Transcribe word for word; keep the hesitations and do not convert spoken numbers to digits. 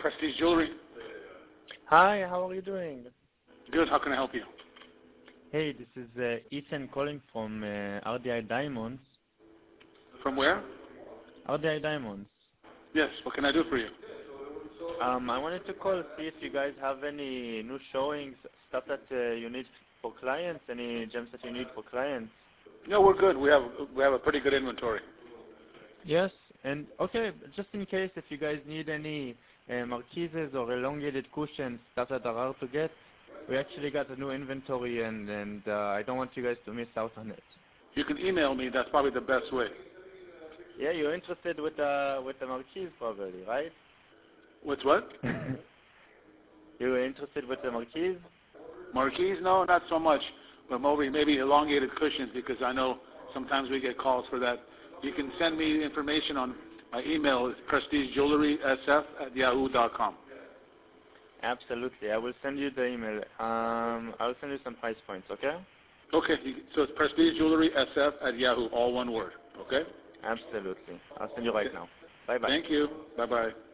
Prestige Jewelry. Hi, how are you doing? Good. How can I help you? Hey, this is uh, Ethan calling from uh, R D I Diamonds. From where? R D I Diamonds. Yes. What can I do for you? Um, I wanted to call see if you guys have any new showings, stuff that uh, you need for clients, any gems that you need for clients. No, we're good. We have we have a pretty good inventory. Yes, and okay, just in case if you guys need any uh, marquises or elongated cushions, stuff that are hard to get, we actually got a new inventory, and and uh, I don't want you guys to miss out on it. You can email me. That's probably the best way. Yeah, you're interested with the with the marquise probably, right? What's what? You were interested with the marquise? Marquise? No, not so much. But maybe maybe elongated cushions, because I know sometimes we get calls for that. You can send me information on my email. It's prestigejewelrysf at yahoo dot com. Absolutely. I will send you the email. Um, I will send you some price points, okay? Okay. So it's prestigejewelrysf at Yahoo, all one word. Okay? Absolutely. I'll send you right now. Bye-bye. Thank you. Bye-bye.